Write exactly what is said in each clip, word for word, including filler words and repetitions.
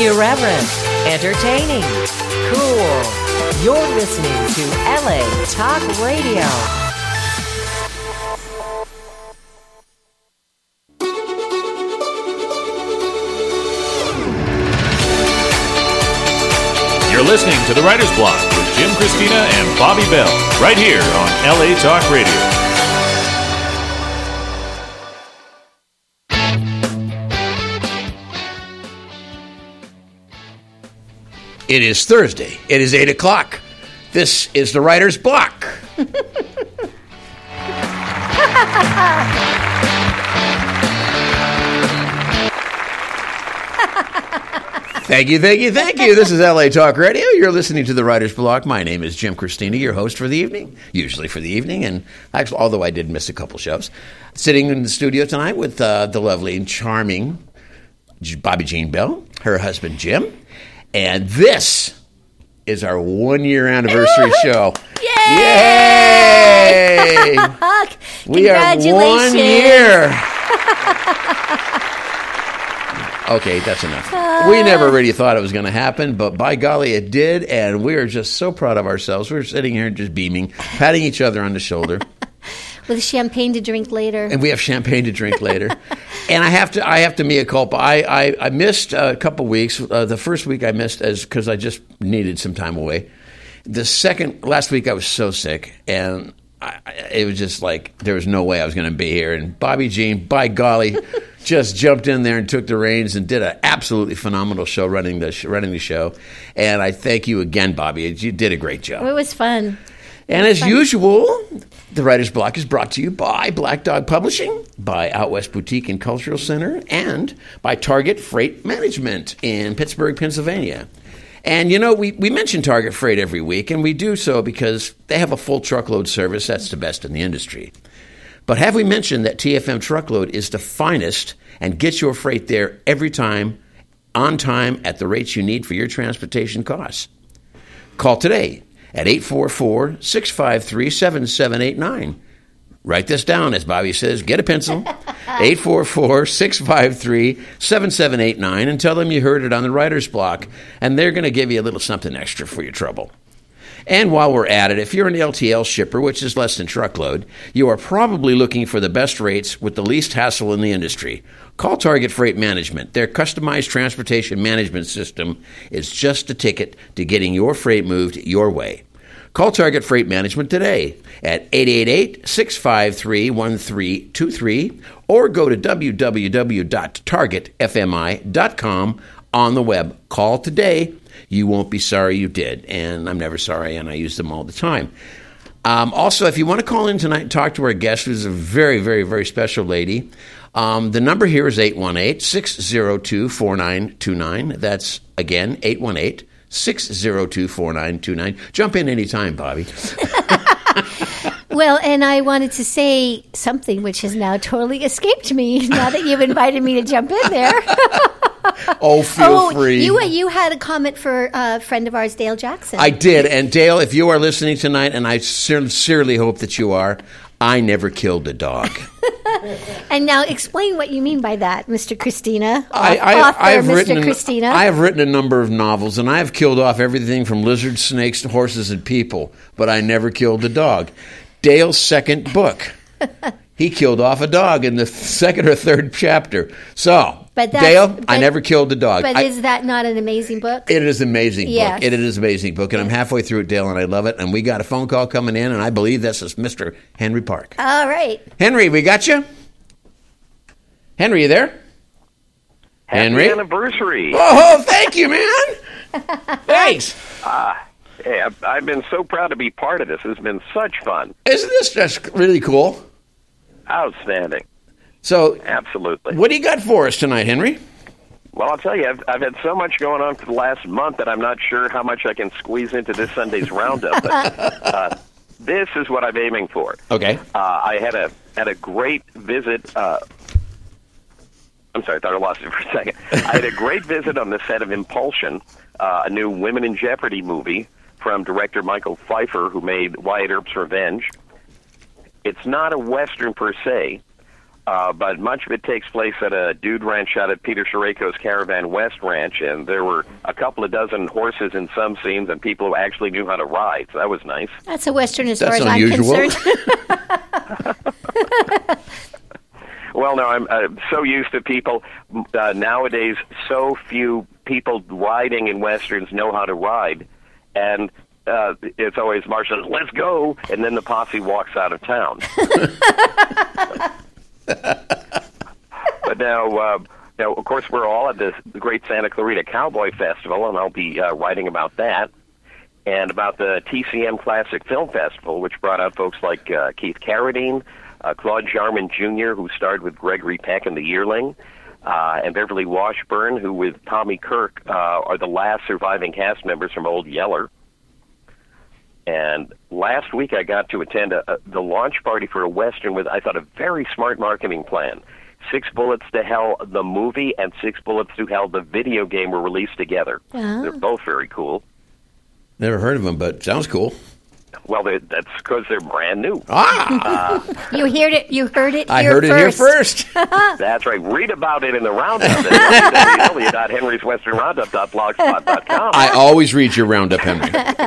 Irreverent, entertaining, cool. You're listening to L A Talk Radio. You're listening to The Writer's Block with Jim Christina and Bobby Bell, right here on L A Talk Radio. It is Thursday. It is eight o'clock. This is The Writer's Block. Thank you, thank you, thank you. This is L A Talk Radio. You're listening to The Writer's Block. My name is Jim Christina, your host for the evening, usually for the evening, and actually, although I did miss a couple shows. Sitting in the studio tonight with uh, the lovely and charming Bobby Jean Bell, her husband Jim, and this is our one-year anniversary show. Yay! Yay! We are one year. Okay, that's enough. Uh, we never really thought it was going to happen, but by golly, it did, and we are just so proud of ourselves. We're sitting here just beaming, patting each other on the shoulder. With champagne to drink later. And we have champagne to drink later. And I have to I have to mea culpa. I, I, I missed a couple weeks. Uh, the first week I missed as because I just needed some time away. The second, last week I was so sick, and I, it was just like there was no way I was going to be here. And Bobby Jean, by golly, just jumped in there and took the reins and did an absolutely phenomenal show running the sh- running the show. And I thank you again, Bobby. You did a great job. It was fun. And as usual, The Writer's Block is brought to you by Black Dog Publishing, by Out West Boutique and Cultural Center, and by Target Freight Management in Pittsburgh, Pennsylvania. And, you know, we, we mention Target Freight every week, and we do so because they have a full truckload service that's the best in the industry. But have we mentioned that T F M Truckload is the finest and gets your freight there every time, on time, at the rates you need for your transportation costs? Call today at eight four four, six five three, seven seven eight nine. Write this down, as Bobby says. Get a pencil. eight four four, six five three, seven seven eight nine, and tell them you heard it on The Writer's Block, and they're going to give you a little something extra for your trouble. And while we're at it, if you're an L T L shipper, which is less than truckload, you are probably looking for the best rates with the least hassle in the industry. Call Target Freight Management. Their customized transportation management system is just a ticket to getting your freight moved your way. Call Target Freight Management today at eight eight eight, six five three, one three two three or go to w w w dot target f m i dot com on the web. Call today. You won't be sorry you did. And I'm never sorry, and I use them all the time. Um, also, if you want to call in tonight and talk to our guest, who's a very, very, very special lady, um, the number here is eight one eight, six zero two, four nine two nine. That's, again, eight one eight, six zero two, four nine two nine. Jump in anytime, Bobby. Well, and I wanted to say something which has now totally escaped me now that you've invited me to jump in there. Oh, feel oh, free. You, you had a comment for a friend of ours, Dale Jackson. I did. And Dale, if you are listening tonight, and I sincerely hope that you are, I never killed a dog. And now explain what you mean by that, Mister Christina. I, I, author, I have Mister written Christina. I have written a number of novels, and I have killed off everything from lizards, snakes, to horses, and people, but I never killed a dog. Dale's second book, he killed off a dog in the second or third chapter. So, but Dale, but, I never killed a dog. But I, is that not an amazing book? It is an amazing Yes. book. It is an amazing book, and Yes. I'm halfway through it, Dale, and I love it. And we got a phone call coming in, and I believe this is Mister Henry Park. All right. Henry, we got you? Henry, you there? Happy Henry? anniversary. Oh, thank you, man. Thanks. Uh, hey, I've, I've been so proud to be part of this. It's been such fun. Isn't this just really cool? Outstanding. So, Absolutely. what do you got for us tonight, Henry? Well, I'll tell you, I've, I've had so much going on for the last month that I'm not sure how much I can squeeze into this Sunday's roundup. But uh, this is what I'm aiming for. Okay. Uh, I had a had a great visit. Uh, I'm sorry, I thought I lost it for a second. I had a great visit on the set of Impulsion, uh, a new Women in Jeopardy movie from director Michael Pfeiffer, who made Wyatt Earp's Revenge. It's not a Western per se, Uh, but much of it takes place at a dude ranch out at Peter Shirako's Caravan West Ranch, and there were a couple of dozen horses in some scenes and people who actually knew how to ride, so that was nice. That's a Western as That's far as unusual. I'm concerned. Well, no, I'm uh, so used to people. Uh, nowadays, so few people riding in Westerns know how to ride, and uh, it's always Marshall says, let's go, and then the posse walks out of town. But now, uh, now, of course, we're all at this, the Great Santa Clarita Cowboy Festival, and I'll be uh, writing about that, and about the T C M Classic Film Festival, which brought out folks like uh, Keith Carradine, uh, Claude Jarman Junior, who starred with Gregory Peck in The Yearling, uh, and Beverly Washburn, who with Tommy Kirk uh, are the last surviving cast members from Old Yeller. And last week I got to attend a, a, the launch party for a Western with, I thought, a very smart marketing plan. Six Bullets to Hell, the movie, and Six Bullets to Hell, the video game, were released together. Oh. They're both very cool. Never heard of them, but sounds cool. Well, they, that's because they're brand new. Ah! You heard it. You heard it. I here heard it here first. That's right. Read about it in the Roundup at w w w dot henrys western roundup dot blogspot dot com. I always read your roundup, Henry.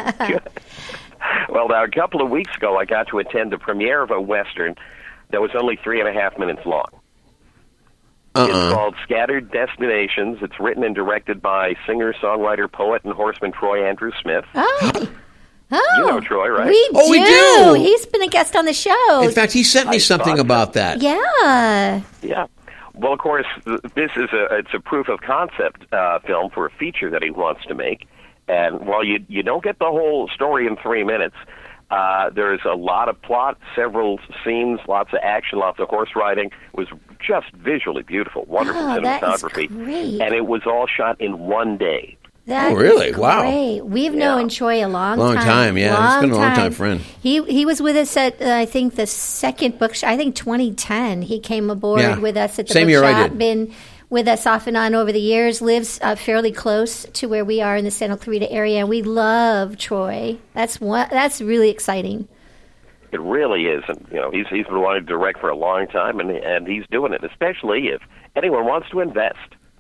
Well, now, a couple of weeks ago, I got to attend the premiere of a Western that was only three and a half minutes long. Uh-uh. It's called Scattered Destinations. It's written and directed by singer, songwriter, poet, and horseman Troy Andrew Smith. Oh. Oh, You know Troy, right? We Oh, do. we do. He's been a guest on the show. In fact, he sent me I something thought about that. Yeah. Yeah. Well, of course, th- this is a it's a proof of concept uh, film for a feature that he wants to make. And while you you don't get the whole story in three minutes, uh, there's a lot of plot, several scenes, lots of action, lots of horse riding. It was just visually beautiful, wonderful Oh, that is cinematography, great. and it was all shot in one day. That Oh, really? is Wow. great. We've Yeah. known Troy a long, Long time. time, yeah. He's been a long time friend. He he was with us at uh, I think the second book. Sh- I think twenty ten. He came aboard Yeah. with us at the Same year I bookshop. did. Been with us off and on over the years. Lives uh, fairly close to where we are in the Santa Clarita area. And we love Troy. That's one. That's really exciting. It really is, and you know he's he's been wanting to direct for a long time, and and he's doing it. Especially if anyone wants to invest.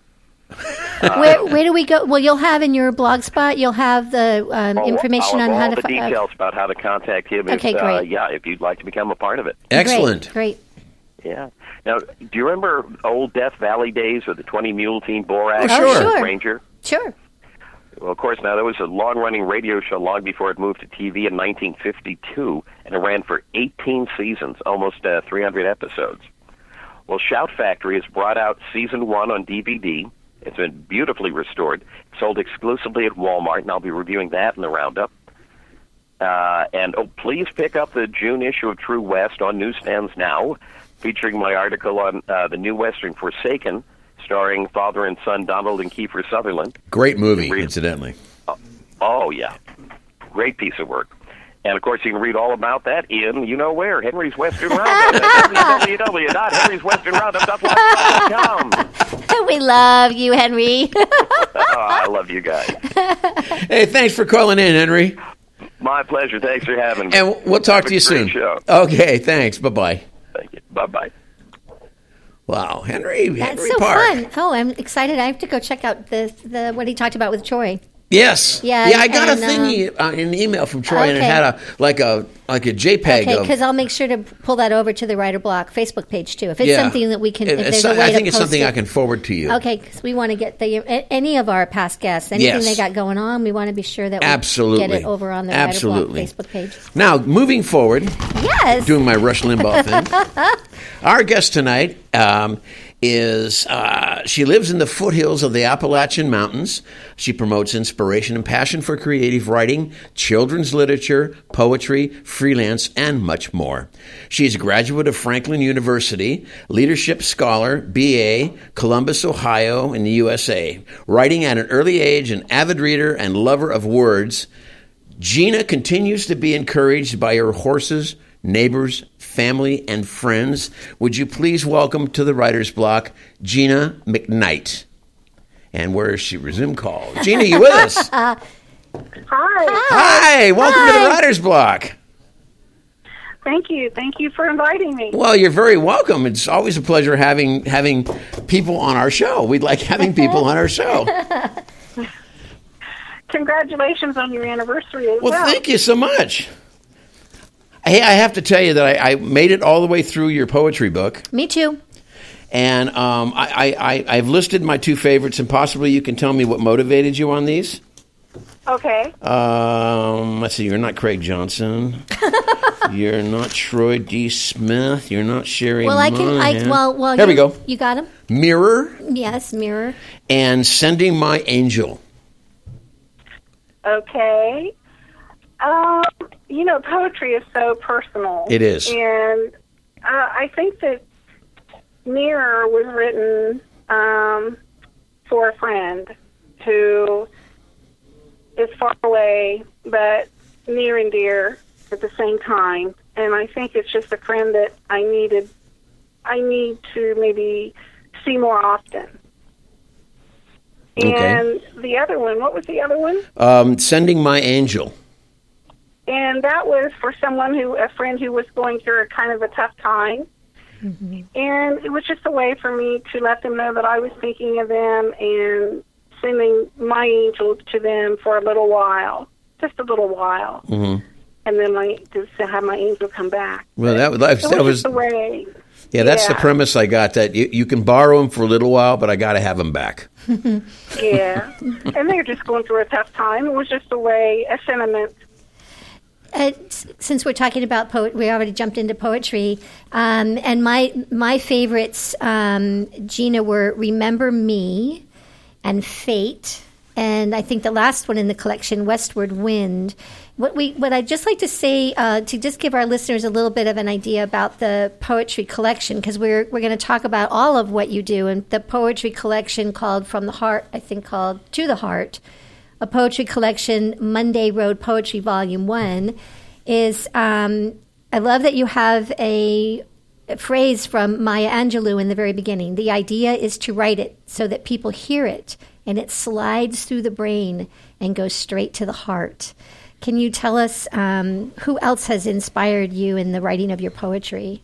where where do we go? Well, you'll have in your blog spot. You'll have the um, Oh, information I'll on have how all to the fi- uh, details about how to contact him. Okay, if, uh, great. yeah, if you'd like to become a part of it. Excellent. Great. great. Yeah. Now, do you remember old Death Valley days with the twenty Mule Team Borax Oh, sure. and sure. Ranger? Sure. Well, of course, now there was a long-running radio show long before it moved to T V in nineteen fifty-two, and it ran for eighteen seasons, almost uh, three hundred episodes. Well, Shout Factory has brought out season one on D V D. It's been beautifully restored. It's sold exclusively at Walmart, and I'll be reviewing that in the Roundup. Uh, and oh, please pick up the June issue of True West on newsstands now, featuring my article on uh, the new Western Forsaken, starring father and son Donald and Kiefer Sutherland. Great movie, Read- incidentally. Oh, yeah. Great piece of work. And, of course, you can read all about that in, you know where, Henry's Western Roundup at w w w dot henrys western roundup dot blogspot dot com. We love you, Henry. Oh, I love you guys. Hey, thanks for calling in, Henry. My pleasure. Thanks for having me. And we'll talk Have to a you great soon. show. Okay, thanks. Bye-bye. Thank you. Bye-bye. Wow, Henry, That's Henry so Park. fun. Oh, I'm excited. I have to go check out the the what he talked about with Troy. Yes. Yeah, Yeah, I got and, a thingy, uh, an email from Troy, and it okay. had a like a like a JPEG Okay, of. because I'll make sure to pull that over to the Writer Block Facebook page too. If it's Yeah. something that we can, if It's there's so- a way I think to it's post something it. I can forward to you. Okay, because we want to get the a- any of our past guests, anything Yes. they got going on, we want to be sure that we Absolutely. get it over on the Absolutely. Writer Block Facebook page. Now, moving forward, Yes. doing my Rush Limbaugh thing. Our guest tonight um, is, uh, she lives in the foothills of the Appalachian Mountains. She promotes inspiration and passion for creative writing, children's literature, poetry, freelance, and much more. She's a graduate of Franklin University, leadership scholar, B A, Columbus, Ohio, in the U S A. Writing at an early age, an avid reader and lover of words, Gina continues to be encouraged by her horses, neighbors, family, and friends. Would you please welcome to the Writer's Block, Gina McKnight? And where is she? Resume call. Gina, you with us? Hi. Hi, welcome to the Writer's Block. Thank you. Thank you for inviting me. Well, you're very welcome. It's always a pleasure having having people on our show. We'd like having people on our show. Congratulations on your anniversary as Well, well. thank you so much. Hey, I have to tell you that I, I made it all the way through your poetry book. Me too. And um, I, I, I've listed my two favorites, and possibly you can tell me what motivated you on these. Okay. Um, let's see. You're not Craig Johnson. You're not Troy D. Smith. You're not Sherry Well, I can. I Monahan. well, well. Here we you- go. You got him. Mirror Yes, mirror. and Sending My Angel. Okay. Um, you know, poetry is so personal. It is. And uh, I think that Mirror was written um, for a friend who is far away, but near and dear at the same time. And I think it's just a friend that I needed, I need to maybe see more often. Okay. And the other one, what was the other one? Um, Sending My Angel. And that was for someone who, a friend who was going through a kind of a tough time. Mm-hmm. And it was just a way for me to let them know that I was thinking of them and sending my angel to them for a little while, just a little while. Mm-hmm. And then my, just to have my angel come back. Well, that, that, So that it was was... just a way. Yeah, that's the Yeah. premise I got, that you, you can borrow them for a little while, but I got to have them back. Yeah. And they were just going through a tough time. It was just a way, a sentiment. Uh, s- since we're talking about poet, we already jumped into poetry, um, and my my favorites, um, Gina, were "Remember Me" and "Fate," and I think the last one in the collection, "Westward Wind." What we what I'd just like to say uh, to just give our listeners a little bit of an idea about the poetry collection, because we're we're going to talk about all of what you do, and the poetry collection called "From the Heart," I think called "To the Heart." A poetry collection, Monday Road Poetry Volume One, is. Um, I love that you have a, a phrase from Maya Angelou in the very beginning. The idea is to write it so that people hear it, and it slides through the brain and goes straight to the heart. Can you tell us um, who else has inspired you in the writing of your poetry?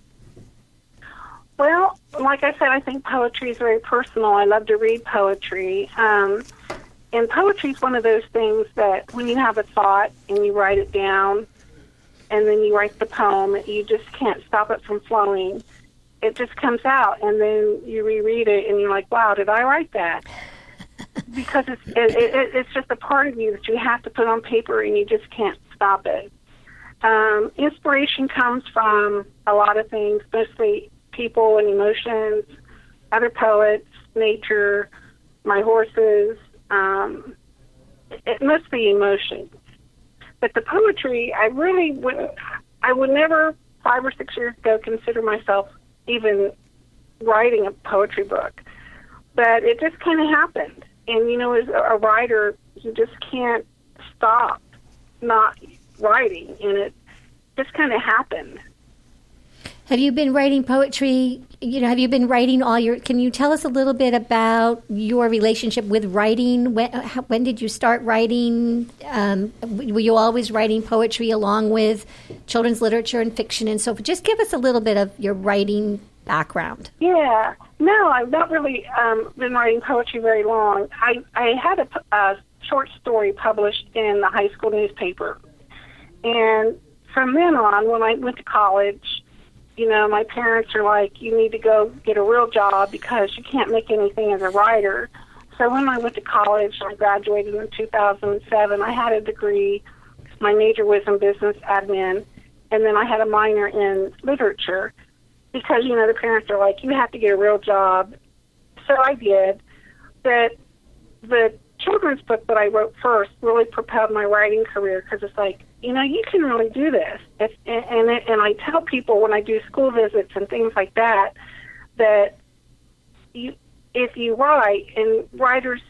Well, like I said, I think poetry is very personal. I love to read poetry. Um, and poetry is one of those things that when you have a thought and you write it down and then you write the poem, you just can't stop it from flowing. It just comes out, and then you reread it and you're like, wow, did I write that? Because it's, it, it, it's just a part of you that you have to put on paper and you just can't stop it. Um, inspiration comes from a lot of things, mostly people and emotions, other poets, nature, my horses. Um, it must be emotions. But the poetry, I really would, I would never, five or six years ago, consider myself even writing a poetry book. But it just kind of happened. And, you know, as a writer, you just can't stop not writing. And it just kind of happened. Have you been writing poetry? You know, have you been writing all your? Can you tell us a little bit about your relationship with writing? When, how, when did you start writing? Um, were you always writing poetry along with children's literature and fiction and so forth? Just give us a little bit of your writing background. Yeah. No, I've not really um, been writing poetry very long. I, I had a, a short story published in the high school newspaper. And from then on, when I went to college, you know, my parents are like, you need to go get a real job because you can't make anything as a writer. So when I went to college, I graduated in two thousand seven. I had a degree. My major was in business admin, and then I had a minor in literature because, you know, the parents are like, you have to get a real job. So I did. But the children's book that I wrote first really propelled my writing career because it's like, you know, you can really do this. If, and, and, it, and I tell people when I do school visits and things like that, that you, if you write, and writers,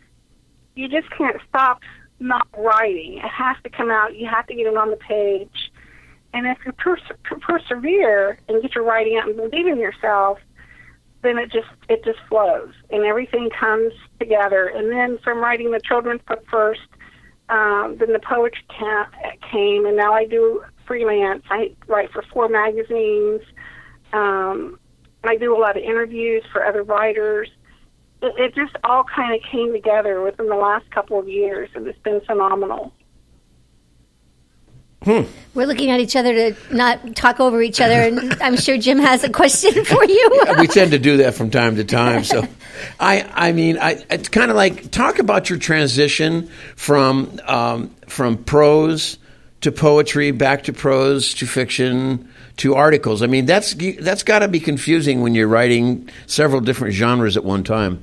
you just can't stop not writing. It has to come out. You have to get it on the page. And if you perse- persevere and get your writing out and believe in yourself, then it just it just flows and everything comes together. And then from writing the children's book first, um, then the poetry ca- came, and now I do freelance. I write for four magazines. Um, I do a lot of interviews for other writers. It, it just all kind of came together within the last couple of years, and it's been phenomenal. Hmm. We're looking at each other to not talk over each other, and I'm sure Jim has a question for you. Yeah, we tend to do that from time to time. So, I, I mean, I, it's kind of like talk about your transition from um, from prose to poetry, back to prose to fiction to articles. I mean, that's that's got to be confusing when you're writing several different genres at one time.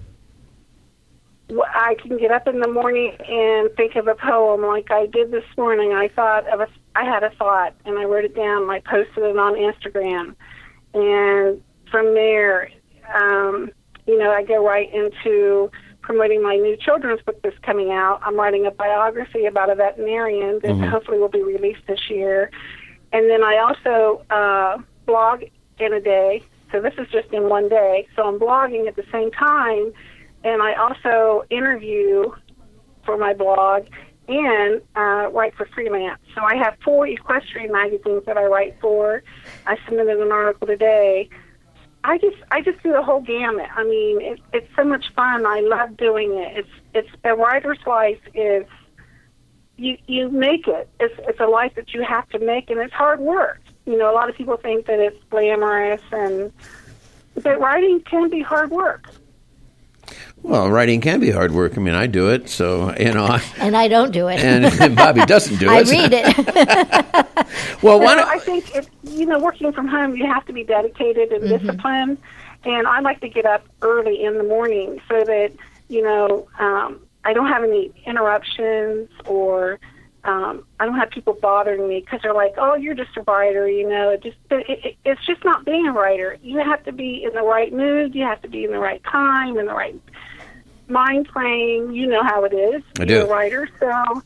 I can get up in the morning and think of a poem like I did this morning. I thought of a, I had a thought, and I wrote it down, and I posted it on Instagram. And from there, um, you know, I go right into promoting my new children's book that's coming out. I'm writing a biography about a veterinarian that mm-hmm. hopefully will be released this year. And then I also uh, blog in a day. So this is just in one day. So I'm blogging at the same time. And I also interview for my blog and uh, write for freelance. So I have four equestrian magazines that I write for. I submitted an article today. I just I just do the whole gamut. I mean, it, it's so much fun. I love doing it. It's it's a writer's life is you you make it. It's it's a life that you have to make, and it's hard work. You know, a lot of people think that it's glamorous, and but writing can be hard work. Well, writing can be hard work. I mean, I do it, so, you know. I, and I don't do it. And, and Bobby doesn't do it. I read it. Well, so why don't, I think, it, you know, working from home, you have to be dedicated and mm-hmm. disciplined. And I like to get up early in the morning so that, you know, um, I don't have any interruptions or um, I don't have people bothering me because they're like, oh, you're just a writer, you know. It just it, it, It's just not being a writer. You have to be in the right mood. You have to be in the right time, in the right mind frame. You know how it is. I You're do. a writer, so...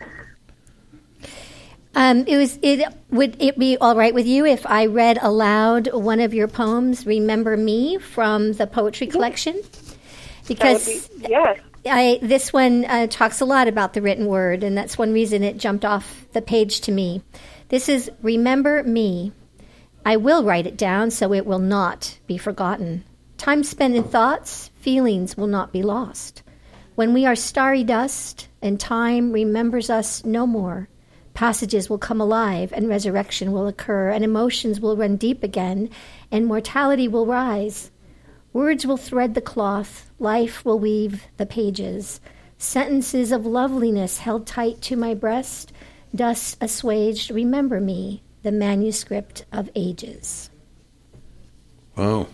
Um, it was. It would it be all right with you if I read aloud one of your poems, "Remember Me," from the poetry collection? Because be, yes, I this one uh, talks a lot about the written word, and that's one reason it jumped off the page to me. This is "Remember Me." I will write it down so it will not be forgotten. Time spent in thoughts, feelings will not be lost. When we are starry dust, and time remembers us no more. Passages will come alive, and resurrection will occur, and emotions will run deep again, and mortality will rise. Words will thread the cloth, life will weave the pages. Sentences of loveliness held tight to my breast, dust assuaged, remember me, the manuscript of ages. Wow.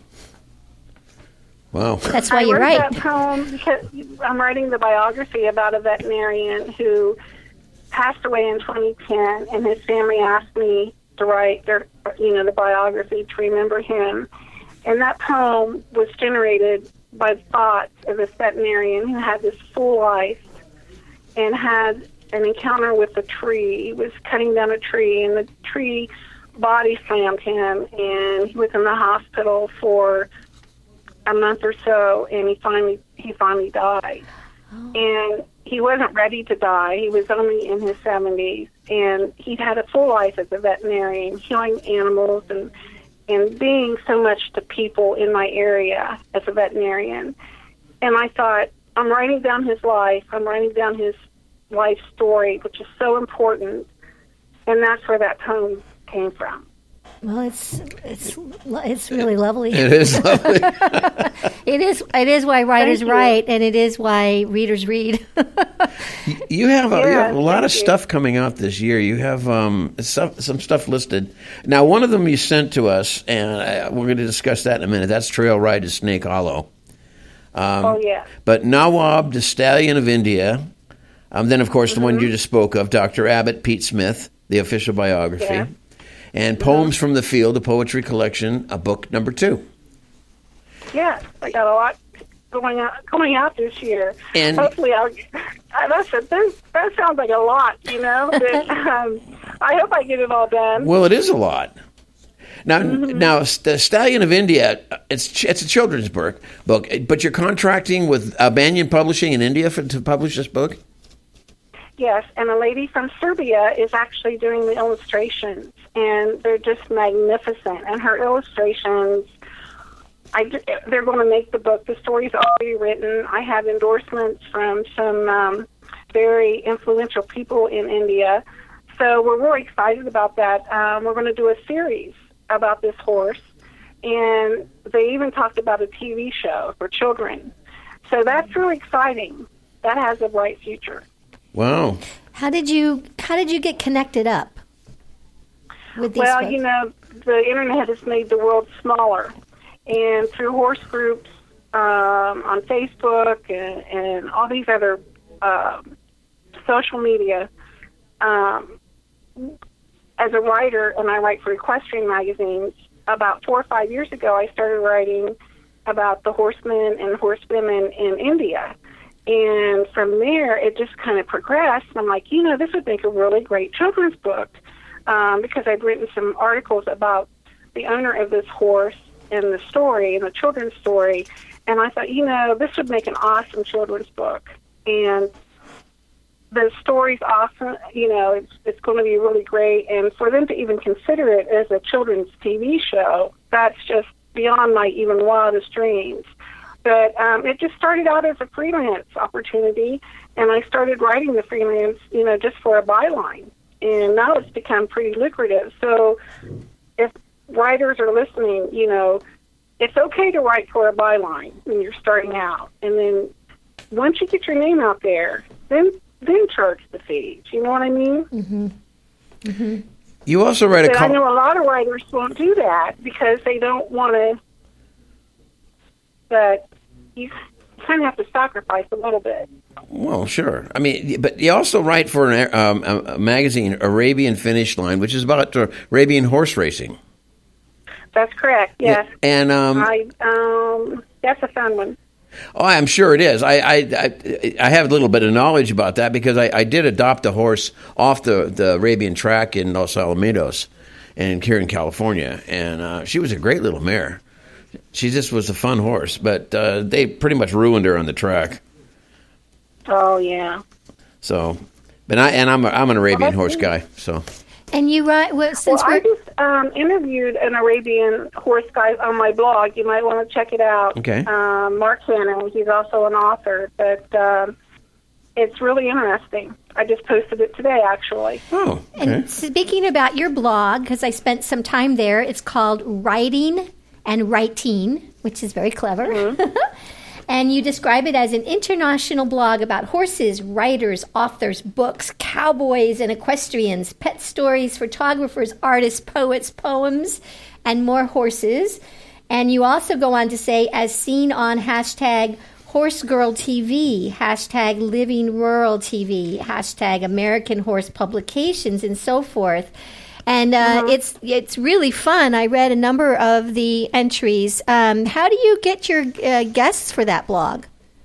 Wow. That's why I you're wrote right. that poem because I'm writing the biography about a veterinarian who passed away in twenty ten, and his family asked me to write their, you know, the biography to remember him. And that poem was generated by the thoughts of this veterinarian who had this full life and had an encounter with a tree. He was cutting down a tree, and the tree body slammed him, and he was in the hospital for a month or so, and he finally he finally died. Oh. And he wasn't ready to die. He was only in his seventies, and he'd had a full life as a veterinarian, healing animals and and being so much to people in my area as a veterinarian. And I thought, I'm writing down his life. I'm writing down his life story, which is so important, and that's where that poem came from. Well, it's it's it's really lovely. It is lovely. It is. It is why writers Thank you. write, and it is why readers read. You have a, you Yeah, have a lot of thank you. stuff coming out this year. You have um, stuff, some stuff listed. Now, one of them you sent to us, and uh, we're going to discuss that in a minute. That's Trail Ride to Snake Hollow. Um, Oh, yeah. But Nawab, the Stallion of India. Um, then, of course, Mm-hmm. the one you just spoke of, Doctor Abbott, Pete Smith, the official biography. Yeah. And Poems from the Field, a poetry collection, a book number two. Yes, I got a lot going out, coming out this year. And- hopefully I'll. I that's a, that, that sounds like a lot, you know. But, um, I hope I get it all done. Well, it is a lot. Now, Mm-hmm. now, the Stallion of India, it's it's a children's book, book, but you're contracting with uh, Banyan Publishing in India for, to publish this book? yes. And a lady from Serbia is actually doing the illustrations, and they're just magnificent. And her illustrations, I, they're going to make the book. The story's already written. I have endorsements from some um, very influential people in India. So we're really excited about that. Um, we're going to do a series about this horse, and they even talked about a T V show for children. So that's really exciting. That has a bright future. Wow. How did you How did you get connected up with these Well, folks? you know, the internet has made the world smaller, and through horse groups um, on Facebook and, and all these other uh, social media. Um, as a writer, and I write for equestrian magazines, about four or five years ago, I started writing about the horsemen and horsewomen in India. And from there, it just kind of progressed. I'm like, you know, this would make a really great children's book, um, because I'd written some articles about the owner of this horse and the story and the children's story. And I thought, you know, this would make an awesome children's book. And the story's awesome. You know, it's it's going to be really great. And for them to even consider it as a children's T V show, that's just beyond my even wildest dreams. But um, it just started out as a freelance opportunity, and I started writing the freelance, you know, just for a byline. And now it's become pretty lucrative. So if writers are listening, you know, it's okay to write for a byline when you're starting out. And then once you get your name out there, then then charge the fees. You know what I mean? Mm-hmm. Mm-hmm. You also write a But I column. know a lot of writers won't do that because they don't want to. But you kind of have to sacrifice a little bit. Well, sure. I mean, but you also write for an, um, a, a magazine, Arabian Finish Line, which is about uh, Arabian horse racing. That's correct. Yes. And um, I um, that's a fun one. Oh, I'm sure it is. I, I, I, I have a little bit of knowledge about that because I, I did adopt a horse off the, the Arabian track in Los Alamitos and here in California. And uh, she was a great little mare. She just was a fun horse, but uh, they pretty much ruined her on the track. Oh, yeah. So, but I, and I'm, a, I'm an Arabian Well, horse neat. guy, so. And you write, well, since Well, I we're... just um, interviewed an Arabian horse guy on my blog. You might want to check it out. Okay. Um, Mark Hannon. He's also an author, but um, it's really interesting. I just posted it today, actually. Oh, okay. And speaking about your blog, because I spent some time there, it's called Writing and Writing, which is very clever. Mm-hmm. And you describe it as an international blog about horses, writers, authors, books, cowboys, and equestrians, pet stories, photographers, artists, poets, poems, and more horses. And you also go on to say, as seen on hashtag HorseGirlTV, hashtag Living Rural T V, hashtag American Horse Publications, and so forth. And uh, Mhm. it's it's really fun. I read a number of the entries. Um, how do you get your uh, guests for that blog?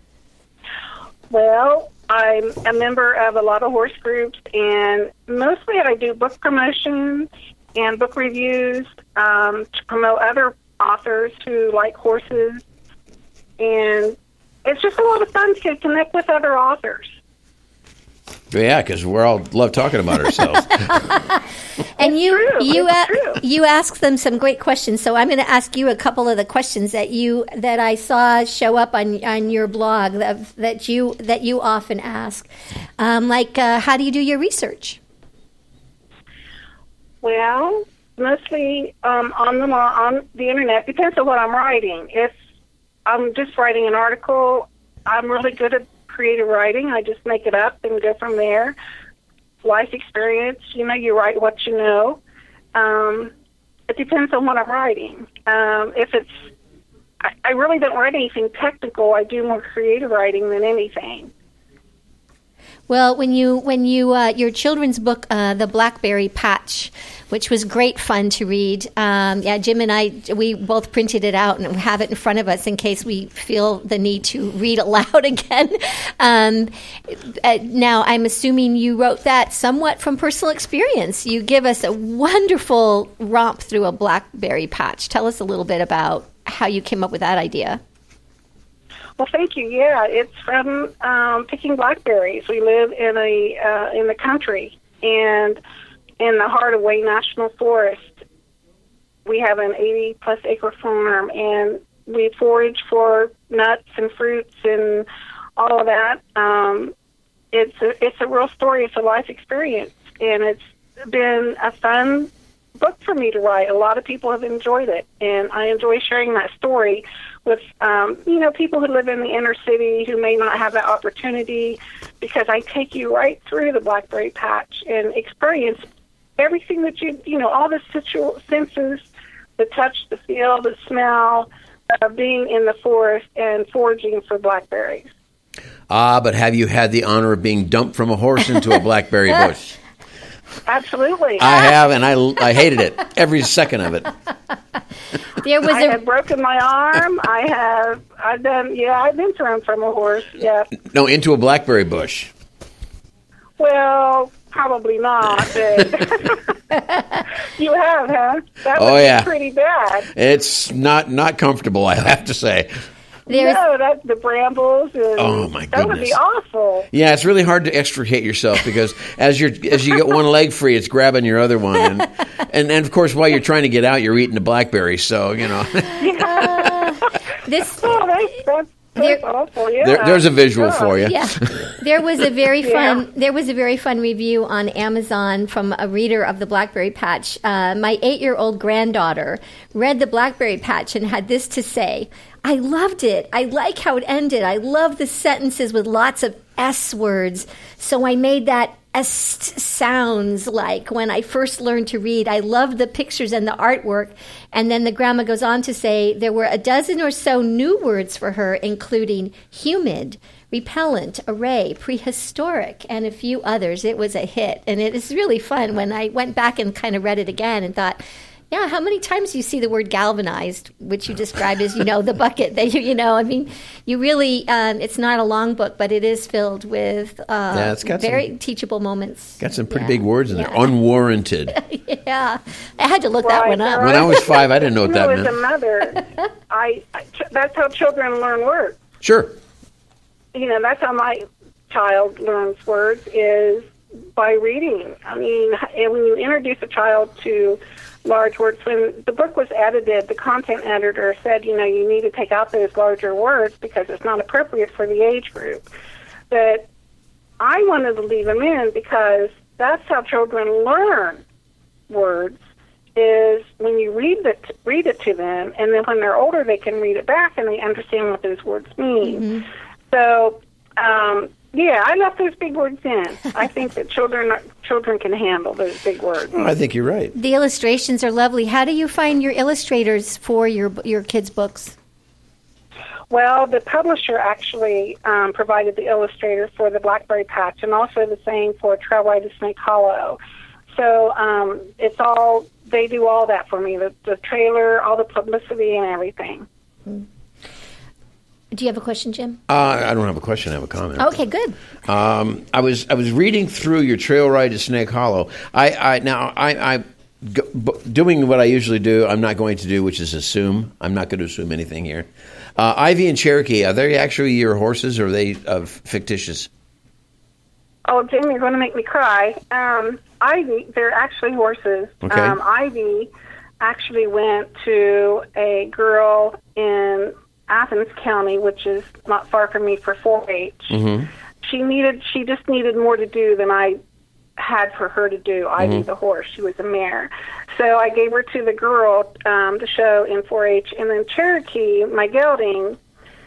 Well, I'm a member of a lot of horse groups, and mostly I do book promotions and book reviews um, to promote other authors who like horses. And it's just a lot of fun to connect with other authors. Yeah, because we're all love talking about ourselves. And you true. you It's a- true. you ask them some great questions. So I'm going to ask you a couple of the questions that you that I saw show up on on your blog that that you that you often ask, um, like uh, how do you do your research? Well, mostly um, on the on the internet. Depends on what I'm writing. If I'm just writing an article, I'm really good at creative writing. I just make it up and go from there. Life experience, you know, you write what you know. Um, it depends on what I'm writing. Um, if it's, I, I really don't write anything technical. I do more creative writing than anything. Well, when you when you uh, your children's book, uh, The Blackberry Patch, which was great fun to read. Um, yeah, Jim and I, we both printed it out and have it in front of us in case we feel the need to read aloud again. Um, uh, now, I'm assuming you wrote that somewhat from personal experience. You give us a wonderful romp through a blackberry patch. Tell us a little bit about how you came up with that idea. Well, thank you. Yeah, it's from um, picking blackberries. We live in a uh, in the country, and in the heart of Wayne National Forest, we have an eighty plus acre farm, and we forage for nuts and fruits and all of that. Um, it's a, it's a real story. It's a life experience, and it's been a fun book for me to write. A lot of people have enjoyed it, and I enjoy sharing that story with, um, you know, people who live in the inner city who may not have that opportunity, because I take you right through the blackberry patch and experience everything that you, you know, all the situ- senses, the touch, the feel, the smell of being in the forest and foraging for blackberries. Ah, but have you had the honor of being dumped from a horse into a blackberry bush? Absolutely. I have, and I, I hated it, every second of it. There was I a have broken my arm. I have, I've done, yeah, I've been thrown from a horse, yeah. No, into a blackberry bush. Well, probably not. But you have, huh? That Oh, would yeah. be pretty bad. It's not, not comfortable, I have to say. There's, no, that's the brambles. And Oh, my That would be goodness. awful. Yeah, it's really hard to extricate yourself because as you're as you get one leg free, it's grabbing your other one, and and, and of course, while you're trying to get out, you're eating the blackberry. So you know, this Oh, that's, that's, that's There- awful, yeah. there, there's a visual God. for you. yeah, there was a very Yeah. fun. There was a very fun review on Amazon from a reader of the Blackberry Patch. Uh, my eight-year-old granddaughter read the Blackberry Patch and had this to say: "I loved it. I like how it ended. I love the sentences with lots of S words. So I made that S sounds like when I first learned to read. I loved the pictures and the artwork." And then the grandma goes on to say there were a dozen or so new words for her, including humid, repellent, array, prehistoric, and a few others. It was a hit. And it is really fun when I went back and kind of read it again and thought, yeah, how many times do you see the word galvanized, which you describe as, you know, the bucket that you, you know, I mean, you really, um, it's not a long book, but it is filled with uh, Yeah, it's got very some- teachable moments. Got some pretty Yeah. big words in Yeah. there. Unwarranted. Yeah. I had to look that Right, one up. right. When I was five, I didn't know what You that know, as a meant. mother, I, I that's how children learn words. Sure. You know, that's how my child learns words, is by reading. I mean, and when you introduce a child to large words, when the book was edited, the content editor said, you know, you need to take out those larger words because it's not appropriate for the age group. But I wanted to leave them in because that's how children learn words, is when you read it, read it to them, and then when they're older, they can read it back and they understand what those words mean. Mm-hmm. So, um, yeah, I left those big words in. I think that children children can handle those big words. Well, I think you're right. The illustrations are lovely. How do you find your illustrators for your your kids' books? Well, the publisher actually um, provided the illustrator for the Blackberry Patch, and also the same for Trail Ride to Snake Hollow. So um, it's all, they do all that for me, the, the trailer, all the publicity and everything. Do you have a question, Jim? Uh, I don't have a question. I have a comment. Okay, good. Um, I was I was reading through your Trail Ride to Snake Hollow. I, I now I, I go, b- doing what I usually do. I'm not going to do, which is assume. I'm not going to assume anything here. Uh, Ivy and Cherokee, are they actually your horses, or are they uh, fictitious? Oh, Jim, you're going to make me cry. Um, Ivy, they're actually horses. Okay. Um, Ivy actually went to a girl in Athens County, which is not far from me, for four H. Mm-hmm. She needed, she just needed more to do than I had for her to do. Ivy the horse, she was a mare. So I gave her to the girl um, to show in four H. And then Cherokee, my gelding,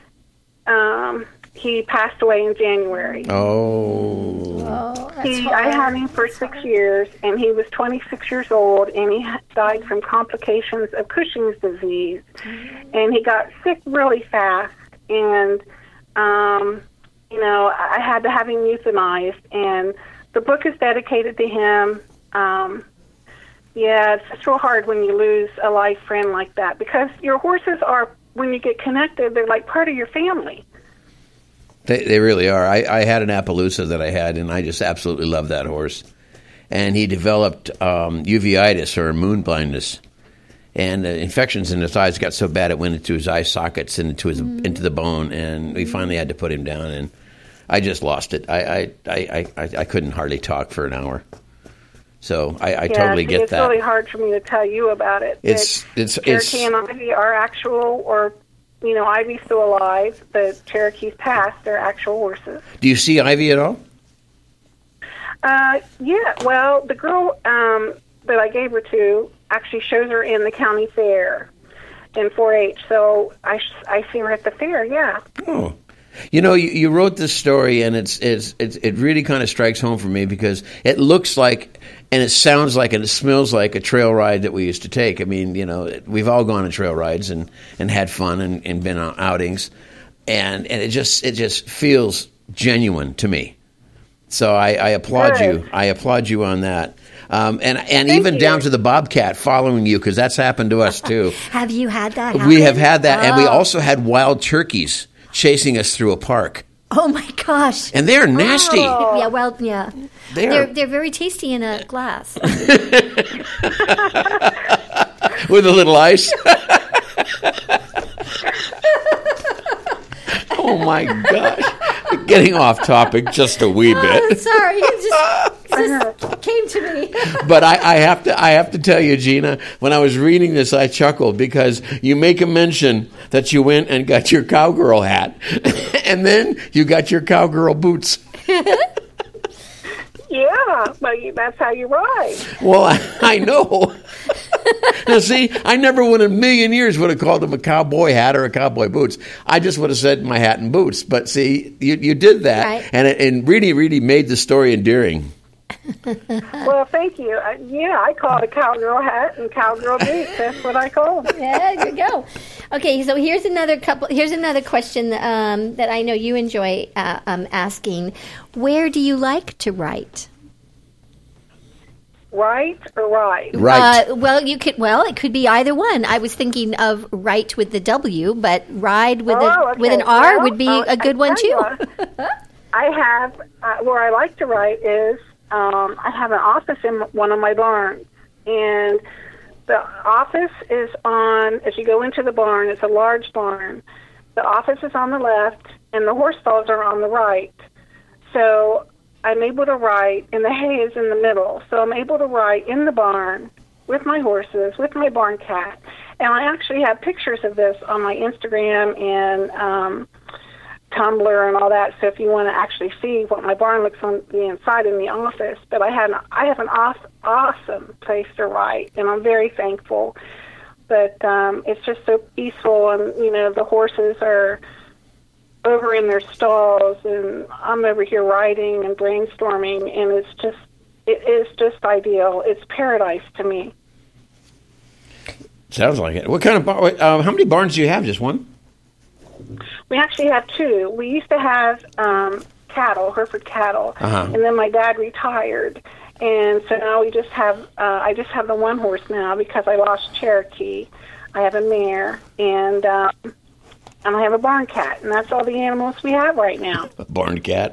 um, he passed away in January. Oh. Oh, that's He, hard. I had him for six years, and he was twenty-six years old, and he ha- died from complications of Cushing's disease. And he got sick really fast, and, um, you know, I I had to have him euthanized. And the book is dedicated to him. Um, yeah, it's just real hard when you lose a life friend like that, because your horses are, when you get connected, they're like part of your family. They, they really are. I, I had an Appaloosa that I had, and I just absolutely loved that horse. And he developed um, uveitis, or moon blindness. And the infections in his eyes got so bad it went into his eye sockets and into his mm. into the bone, and we finally had to put him down. And I just lost it. I I, I, I, I couldn't hardly talk for an hour. So I, I yeah, totally get it's that. It's really hard for me to tell you about it. It's it's Cherokee it's, and Ivy are actual, or you know, Ivy's still alive. The Cherokee's passed. They're actual horses. Do you see Ivy at all? Uh, yeah. Well, the girl um, that I gave her to actually shows her in the county fair in four H. So I I see her at the fair. Yeah. Oh. You know, you, you wrote this story, and it's, it's it's it really kind of strikes home for me because it looks like, and it sounds like, and it smells like a trail ride that we used to take. I mean, you know, we've all gone on trail rides and, and had fun and, and been on outings, and, and it just it just feels genuine to me. So I, I applaud Good. you. I applaud you on that. Um, and and Thank even you. down to the bobcat following you, because that's happened to us too. Have you had that happen? We have had that, and we Oh. also had wild turkeys chasing us through a park. Oh my gosh. And they're nasty. Oh. Yeah, well, yeah. They are- They're they're very tasty in a glass. With a little ice. Oh my gosh. Getting off topic just a wee Oh, bit. sorry, it just, it just came to me. But I, I have to I have to tell you, Gina, when I was reading this I chuckled because you make a mention that you went and got your cowgirl hat. And then you got your cowgirl boots. Yeah, but that's how you ride. Well, I, I know. Now, see, I never would in a million years would have called them a cowboy hat or a cowboy boots. I just would have said my hat and boots. But see, you, you did that, Right. and it and really, really made the story endearing. Well, thank you. I, yeah, I call it a cowgirl hat and cowgirl boots. That's what I call them. Yeah, there you go. Okay, so here's another couple. Here's another question um, that I know you enjoy uh, um, asking. Where do you like to write? Right or ride? Right. Uh, well, you could. Well, it could be either one. I was thinking of write with the W, but ride with Oh, a okay. with an R Well, would be uh, a good I one tell you too. what, I have uh, where I like to write is um, I have an office in one of my barns, and the office is on. As you go into the barn, it's a large barn. The office is on the left, and the horse stalls are on the right. So I'm able to write, and the hay is in the middle. So I'm able to write in the barn with my horses, with my barn cat. And I actually have pictures of this on my Instagram and um, Tumblr and all that. So if you want to actually see what my barn looks on the inside in the office, but I have an, I have an aw- awesome place to write, and I'm very thankful. But um, it's just so peaceful, and you know the horses are over in their stalls, and I'm over here writing and brainstorming, and it's just it is just ideal. It's paradise to me. Sounds like it. What kind of bar, uh, how many barns do you have? Just one? We actually have two. We used to have um, cattle, Hereford cattle, Uh-huh. and then my dad retired, and so now we just have. Uh, I just have the one horse now because I lost Cherokee. I have a mare, and um, and I have a barn cat, and that's all the animals we have right now. A barn cat.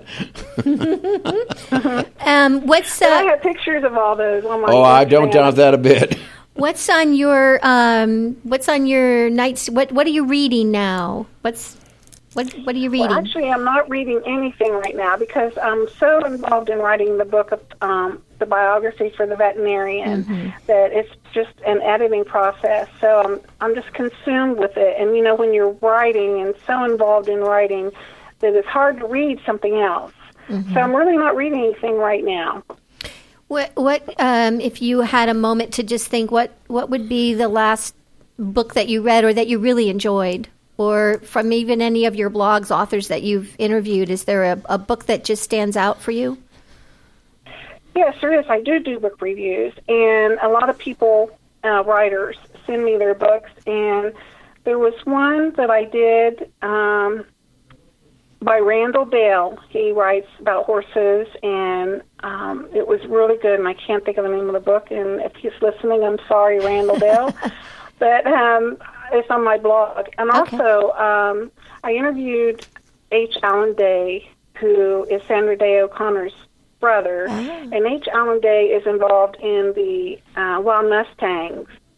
Um, what's I uh, have pictures of all those on my. Oh, I don't Instagram. doubt that a bit. what's on your um, what's on your nights? What what are you reading now? What's what what are you reading? Well, actually, I'm not reading anything right now because I'm so involved in writing the book of um, the biography for the veterinarian that it's just an editing process. So I'm I'm just consumed with it. And you know, when you're writing and so involved in writing, that it's hard to read something else. So I'm really not reading anything right now. What what um, if you had a moment to just think what what would be the last book that you read or that you really enjoyed, or from even any of your blogs, authors that you've interviewed? Is there a, a book that just stands out for you? Yes, there is. I do do book reviews, and a lot of people, uh, writers, send me their books. And there was one that I did um, by Randall Bell. He writes about horses, and um, it was really good. And I can't think of the name of the book. And if he's listening, I'm sorry, Randall Bell. But um, it's on my blog. And Okay. also, um, I interviewed H. Allen Day, who is Sandra Day O'Connor's brother, and H. Allen Day is involved in the uh, Wild Mustangs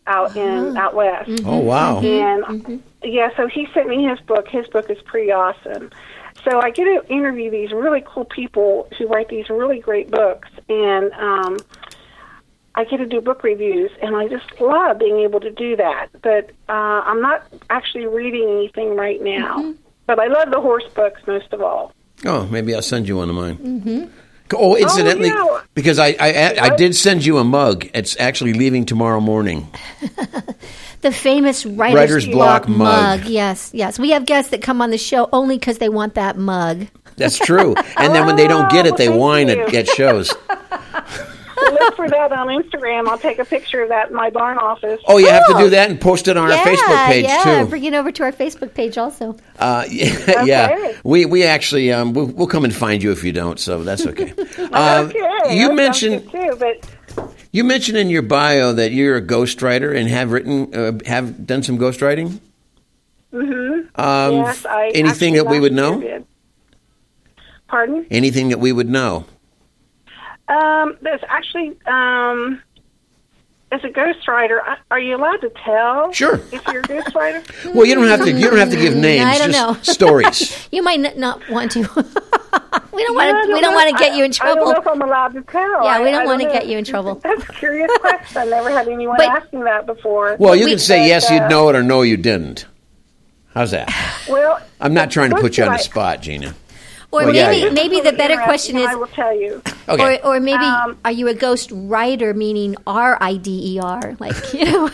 out in out west. Oh, wow. And Mm-hmm. yeah, so he sent me his book. His book is pretty awesome. So I get to interview these really cool people who write these really great books, and um, I get to do book reviews, and I just love being able to do that. But uh, I'm not actually reading anything right now. Mm-hmm. But I love the horse books most of all. Oh, maybe I'll send you one of mine. Mm-hmm. Oh, incidentally, Oh, yeah. because I, I I did send you a mug. It's actually leaving tomorrow morning. The famous Writer's, Writer's Block mug. Yes, yes. We have guests that come on the show only because they want that mug. That's true. And then when they don't get it, they Oh, thank whine you. at, at shows. Look for that on Instagram. I'll take a picture of that in my barn office. Oh, you have to Oh. do that and post it on yeah, our Facebook page, yeah. too. Bring it over to our Facebook page also. Uh, yeah, yeah. Okay. We we actually um, we'll, we'll come and find you if you don't, so that's okay. Uh, Okay, you that mentioned sounds good too, but you mentioned in your bio that you're a ghostwriter and have written uh, have done some ghostwriting. Mm-hmm. Um, yes, I anything actually that we would last know? year did. Pardon? Anything that we would know? Um, there's actually, um, as a ghostwriter, I- are you allowed to tell? Sure. If you're a ghostwriter? Well, you don't have to. You don't have to give names. I don't just know. stories. You might n- not want to. we don't Yeah, want I to. We don't know. want to get you in I, I trouble. don't know if I'm allowed to tell. Yeah, we I- don't I wanna know. get you in trouble. That's a curious question. I never had anyone But- ask me that before. Well, you we- can say but, yes, uh, you'd know it, or no, you didn't. How's that? Well, I'm not trying to the put you on the book spot, Gina. Or Well, yeah, maybe yeah. maybe the better question is, I will tell you. Okay. or or maybe Um, are you a ghost writer, meaning R I D E R? Like you know,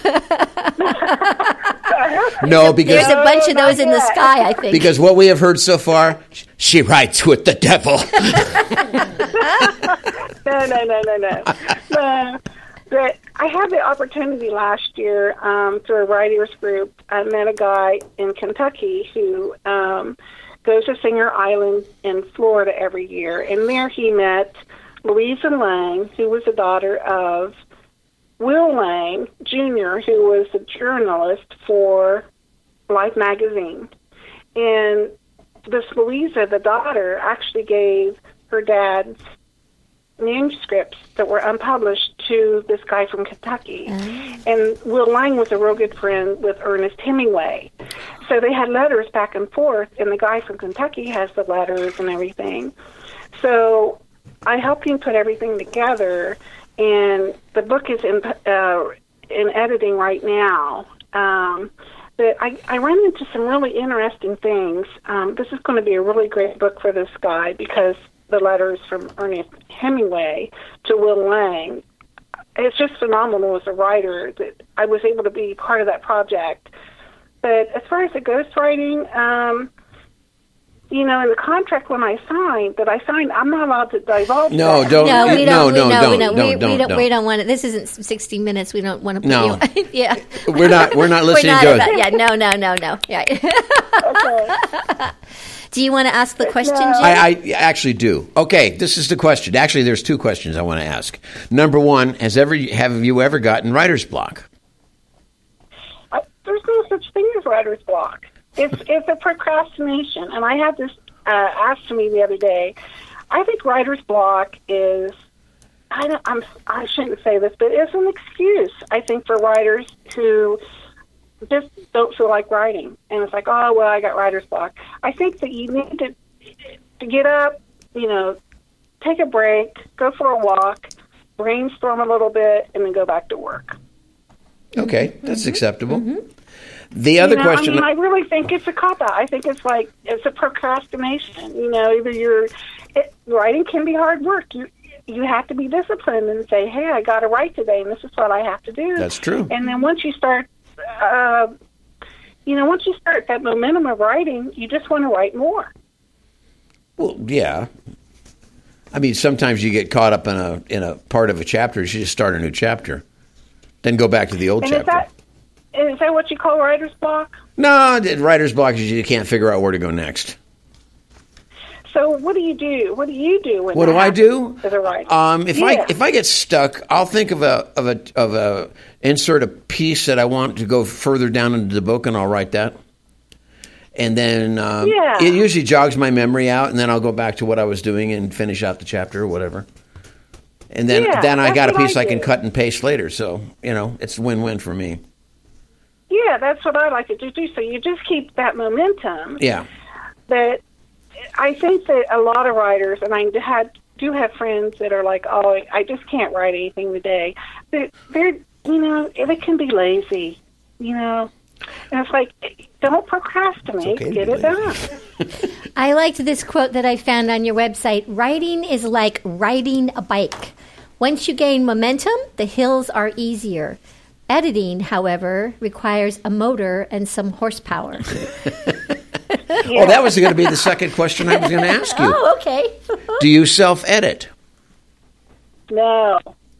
No, because there's a bunch of not those in the yet. sky. I think. because what we have heard so far, she writes with the devil. No, no, no, no, no. no. But I had the opportunity last year um, through a writers group. I met a guy in Kentucky who um, goes to Singer Island in Florida every year. And there he met Louisa Lang, who was the daughter of Will Lang, Junior, who was a journalist for Life magazine. And this Louisa, the daughter, actually gave her dad's manuscripts that were unpublished to this guy from Kentucky. And Will Lang was a real good friend with Ernest Hemingway. So they had letters back and forth, and the guy from Kentucky has the letters and everything. So I helped him put everything together, and the book is in, uh, in editing right now. Um, but I, I ran into some really interesting things. Um, this is going to be a really great book for this guy because the letters from Ernest Hemingway to Will Lang, it's just phenomenal as a writer that I was able to be part of that project. But as far as the ghostwriting, um, you know, in the contract when I signed, that I signed, I'm not allowed to divulge No, that. don't. No, we No, don't. no, we, no, don't, we don't. don't, we, don't, we don't. don't. We don't want to. This isn't sixty minutes. We don't want to put No. you. Yeah. We're not. We're not listening We're not to about, it. yeah. No. No. No. No. Yeah. Okay. Do you want to ask the question, No. Jim? I, I actually do. Okay, this is the question. Actually, there's two questions I want to ask. Number one, has ever have you ever gotten writer's block? I, there's no such thing as writer's block. It's it's a procrastination, and I had this uh, asked to me the other day. I think writer's block is. I don't. I'm. I shouldn't say this, but it's an excuse. I think for writers who just don't feel like writing, and it's like, oh well, I got writer's block. I think that you need to to get up, you know, take a break, go for a walk, brainstorm a little bit, and then go back to work. Okay, that's acceptable. The other You know, question. I mean, I really think it's a cop out. I think it's like it's a procrastination. You know, either you're it, writing can be hard work. You you have to be disciplined and say, hey, I got to write today, and this is what I have to do. That's true. And then once you start, uh, you know, once you start that momentum of writing, you just want to write more. Well, yeah. I mean, sometimes you get caught up in a in a part of a chapter. You should just start a new chapter, then go back to the old And chapter. is that is that what you call writer's block? No, the writer's block is you can't figure out where to go next. So what do you do? What do you do? When What that do I do? happens As a writer? Um, if Yeah. I if I get stuck, I'll think of a of a of a insert a piece that I want to go further down into the book, and I'll write that. And then um, Yeah. it usually jogs my memory out, and then I'll go back to what I was doing and finish out the chapter or whatever. And then, Yeah, then I that's got a what I piece I, can do. cut and paste later. So, you know, it's win-win for me. Yeah, that's what I like to do. So you just keep that momentum. Yeah. That I think that a lot of writers, and I had do have friends that are like, oh, I just can't write anything today. They're, they're you know, they can be lazy, you know. And it's like, don't procrastinate. It's okay to Get be it lazy. done. I liked this quote that I found on your website. Writing is like riding a bike. Once you gain momentum, the hills are easier. Editing, however, requires a motor and some horsepower. Oh, that was going to be the second question I was going to ask you. Oh, okay. Do you self-edit? No,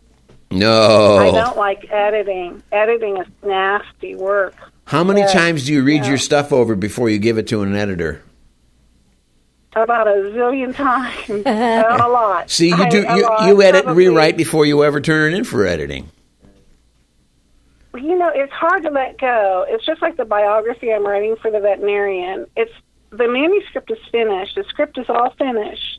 No. I don't like editing. Editing is nasty work. How many Yeah. times do you read Yeah. your stuff over before you give it to an editor? About a zillion times. A lot. See, you I- do a you, lot, you edit and probably. rewrite before you ever turn it in for editing. You know, it's hard to let go. It's just like the biography I'm writing for the veterinarian. It's the manuscript is finished. The script is all finished.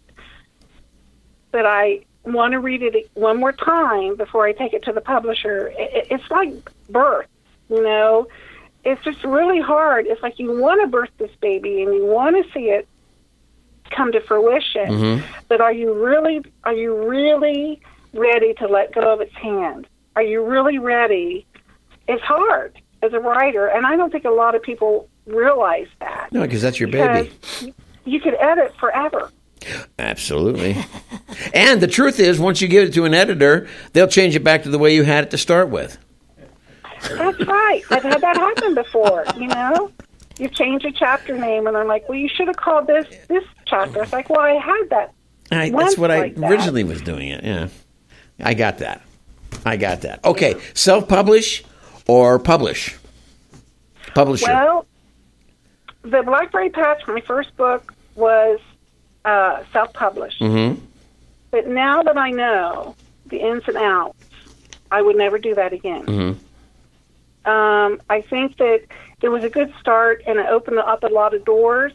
But I want to read it one more time before I take it to the publisher. It, it's like birth, you know. It's just really hard. It's like you want to birth this baby and you want to see it come to fruition. Mm-hmm. But are you really are you really ready to let go of its hand? Are you really ready? It's hard as a writer, and I don't think a lot of people realize that. No, because that's your Because baby. you could edit forever. Absolutely. And the truth is, once you give it to an editor, they'll change it back to the way you had it to start with. That's right. I've had that happen before, you know? You change a chapter name, and I'm like, well, you should have called this this chapter. It's like, well, I had that. I, once that's what I like that. originally was doing it, yeah. I got that. I got that. Okay, self-publish or publish? Publisher. Well, the Blackberry Patch, my first book, was uh, self-published. Mm-hmm. But now that I know the ins and outs, I would never do that again. Mm-hmm. Um, I think that it was a good start, and it opened up a lot of doors.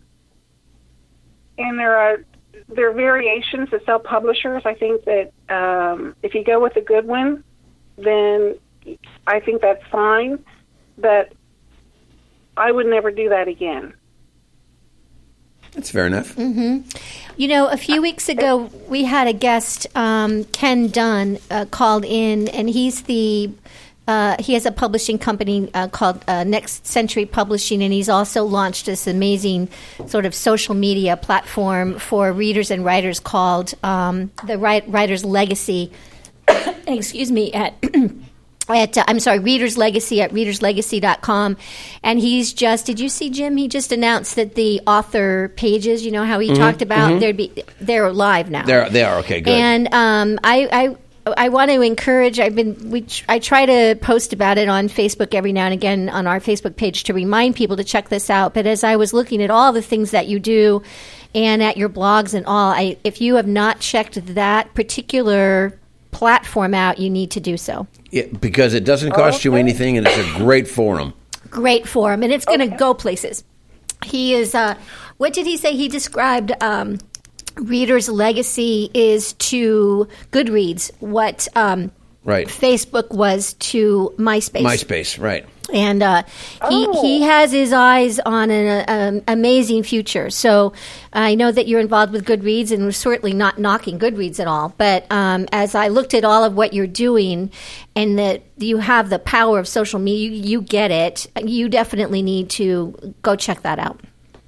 And there are there are variations of self-publishers. I think that um, if you go with a good one, then I think that's fine. But I would never do that again. That's fair enough. Mm-hmm. You know, a few weeks ago, we had a guest, um, Ken Dunn, uh, called in, and he's the uh, he has a publishing company uh, called uh, Next Century Publishing, and he's also launched this amazing sort of social media platform for readers and writers called um, the Writer's Legacy. Excuse me, at. At, uh, I'm sorry, Reader's Legacy at readers legacy dot com. And he's just, did you see, Jim? He just announced that the author pages, you know how he mm-hmm, talked about, mm-hmm. they'd be, they're live now. They're, they are, okay, good. And um, I, I, I want to encourage, I've been, we, I try to post about it on Facebook every now and again on our Facebook page to remind people to check this out. But as I was looking at all the things that you do and at your blogs and all, I, if you have not checked that particular platform out, you need to do so. Yeah, because it doesn't cost okay. you anything, and it's a great forum. Great forum, and it's going to Okay. go places. He is, uh, what did he say? He described um, Reader's Legacy is to Goodreads what um, Right. Facebook was to MySpace. MySpace, right. And uh, he Oh. he has his eyes on an um, amazing future. So I know that you're involved with Goodreads, and we're certainly not knocking Goodreads at all. But um, as I looked at all of what you're doing, and that you have the power of social media, you, you get it. You definitely need to go check that out.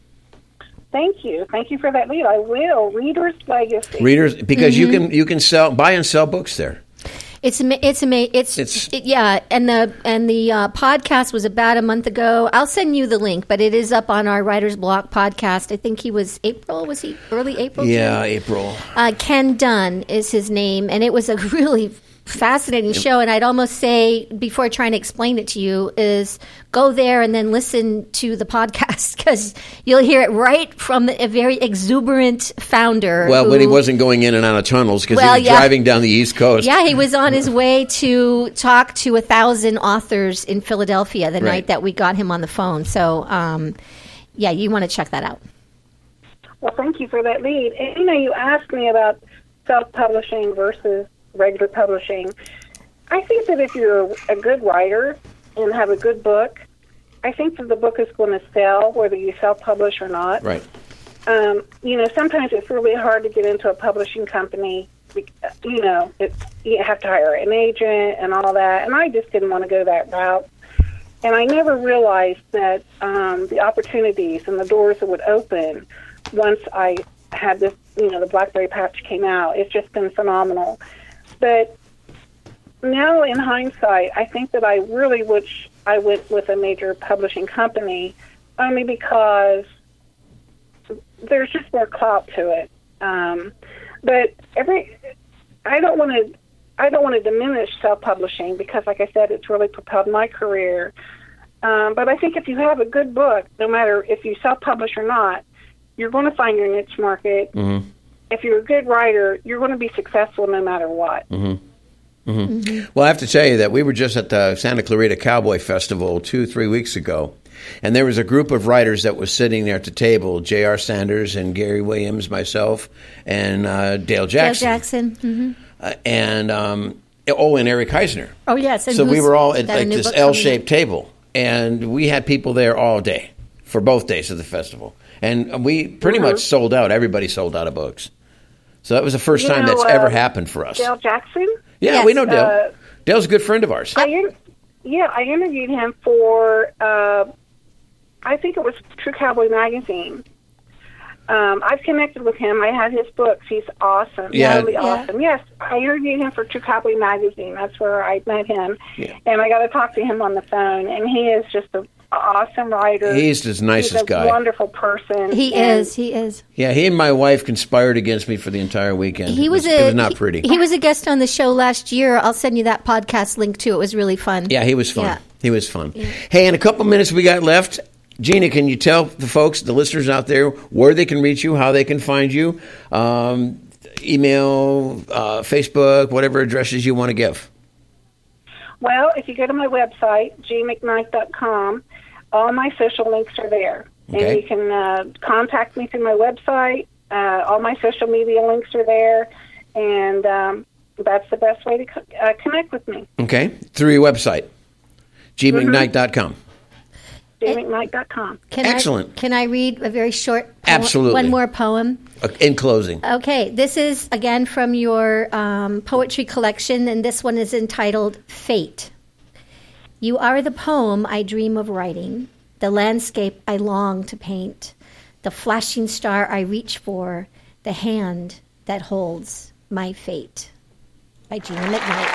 Thank you. Thank you for that lead. I will. Reader's Legacy. Readers, because Mm-hmm. you can you can sell buy and sell books there. It's ama- it's ama- it's, It's- it, yeah, and the and the uh, podcast was about a month ago. I'll send you the link, but it is up on our Writer's Block podcast. I think he was April. Was he early April? Yeah, Jim? April. Uh, Ken Dunn is his name, and it was a really fascinating show. And I'd almost say, before trying to explain it to you, is go there and then listen to the podcast, because you'll hear it right from a very exuberant founder. Well, who, when he wasn't going in and out of tunnels, because Well, he was yeah. driving down the East Coast. Yeah, he was on his way to talk to a thousand authors in Philadelphia the Right. night that we got him on the phone. So, um, yeah, you want to check that out. Well, thank you for that lead. And, you know, you asked me about self-publishing versus regular publishing. I think that if you're a good writer and have a good book, I think that the book is going to sell, whether you self-publish or not. Right. Um, you know, sometimes it's really hard to get into a publishing company. You know, it's, you have to hire an agent and all that, and I just didn't want to go that route. And I never realized that um, the opportunities and the doors that would open once I had this, you know, the Blackberry Patch came out. It's just been phenomenal. But now in hindsight, I think that I really wish I went with a major publishing company, only because there's just more clout to it. Um, but every, I don't want to, I don't want to diminish self-publishing because, like I said, it's really propelled my career. Um, but I think if you have a good book, no matter if you self-publish or not, you're going to find your niche market. Mm-hmm. If you're a good writer, you're going to be successful no matter what. Mm-hmm. Mm-hmm. Mm-hmm. Well, I have to tell you that we were just at the Santa Clarita Cowboy Festival two, three weeks ago, and there was a group of writers that was sitting there at the table, J R. Sanders and Gary Williams, myself, and uh, Dale Jackson. Dale Jackson. Mm-hmm. Uh, and, um, oh, and Eric Eisner. Oh, yes. And so we were all at got a like new this book coming L-shaped table, and we had people there all day for both days of the festival. And we pretty Mm-hmm. much sold out. Everybody sold out of books. So that was the first You time know, that's uh, ever happened for us. Dale Jackson? Yeah, Yes, we know Dale. uh, Dale's a good friend of ours. I in, yeah, I interviewed him for, uh, I think it was True Cowboy Magazine. Um, I've connected with him. I had his books. He's awesome. Yeah. Totally Yeah. awesome. Yes, I interviewed him for True Cowboy Magazine. That's where I met him. Yeah. And I got to talk to him on the phone. And he is just an awesome writer. He's the nicest He's a guy. wonderful person. He And is. He is. Yeah, he and my wife conspired against me for the entire weekend. He it was, was, a. it was not he- pretty. He, was a guest on the show last year. I'll send you that podcast link too. It was really fun. Yeah, he was fun. Yeah. He was fun. Hey, in a couple minutes we got left, Gina, can you tell the folks, the listeners out there, where they can reach you, how they can find you, um, email, uh, Facebook, whatever addresses you want to give? Well, if you go to my website, g mcknight dot com, all my social links are there. Okay. And you can uh, contact me through my website. Uh, all my social media links are there. And um, that's the best way to co- uh, connect with me. Okay, through your website, g mcknight dot com. g mcknight dot com. Can Excellent. I, can I read a very short poem? Absolutely. One more poem? Uh, In closing. Okay, this is again from your um, poetry collection, and this one is entitled Fate. You are the poem I dream of writing, the landscape I long to paint, the flashing star I reach for, the hand that holds my fate. By Gina McKnight.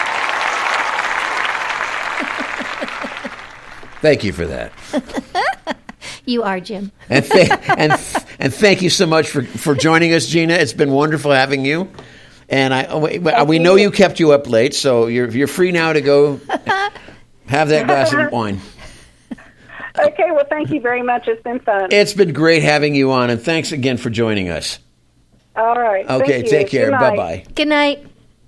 Thank you for that. You are, Jim. And, th- and, th- and thank you so much for, for joining us, Gina. It's been wonderful having you. And I oh, wait, we you. know you kept you up late, so you're you're free now to go have that glass of wine. Okay, well, thank you very much. It's been fun. It's been great having you on, and thanks again for joining us. all right. Okay, Thank you. take care. Good Bye night. bye. Good night.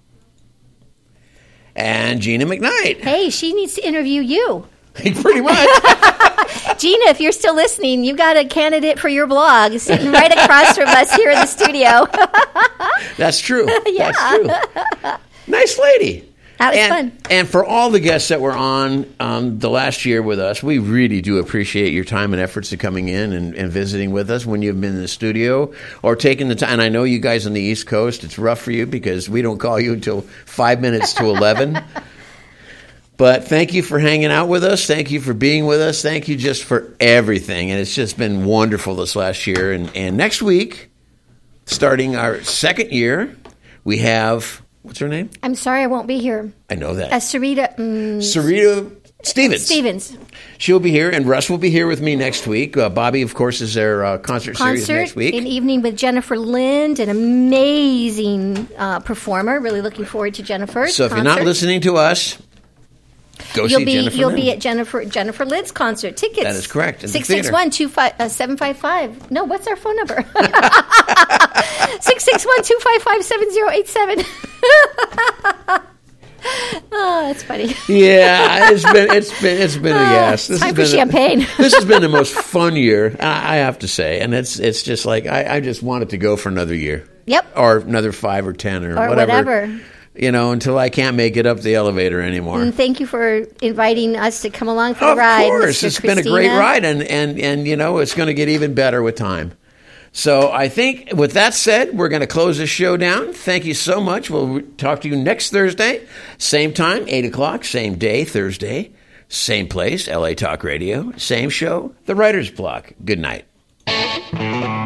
And Gina McKnight. Hey, she needs to interview you. Pretty much. Gina, if you're still listening, you got a candidate for your blog sitting right across from us here in the studio. That's true. Yeah. That's true. Nice lady. That was and, fun. And for all the guests that were on um, the last year with us, we really do appreciate your time and efforts to coming in and, and visiting with us when you've been in the studio or taking the time. And I know you guys on the East Coast, it's rough for you because we don't call you until five minutes to eleven. But thank you for hanging out with us. Thank you for being with us. Thank you just for everything. And it's just been wonderful this last year. And, and next week, starting our second year, we have, what's her name? I'm sorry I won't be here. I know that. Uh, Sarita mm, Sarita Stevens. Stevens. She'll be here, and Russ will be here with me next week. Uh, Bobby, of course, is their uh, concert, series Concert, next week. an evening with Jennifer Lind, an amazing uh, performer. Really looking forward to Jennifer's so if you're not concert. listening to us, go You'll see be Jennifer you'll Lind. be at Jennifer Jennifer Lind's concert. Tickets. That is correct, in the Six six one two five seven five five. No, what's our phone number? Six six one two five five seven zero eight seven. Oh, that's funny. Yeah, it's been it's been it's been a yes. This time has for been a- champagne. this has been the most fun year, I I have to say, and it's it's just like I, I just want it to go for another year. Yep. Or another five or ten or, Or whatever. whatever. you know, until I can't make it up the elevator anymore. And thank you for inviting us to come along for the Of ride. course, Mister it's been a great Christina. ride, and, and, and you know, it's going to get even better with time. So I think with that said, we're going to close this show down. Thank you so much. We'll talk to you next Thursday, same time, eight o'clock, same day, Thursday, same place, L A Talk Radio, same show, The Writer's Block. Good night.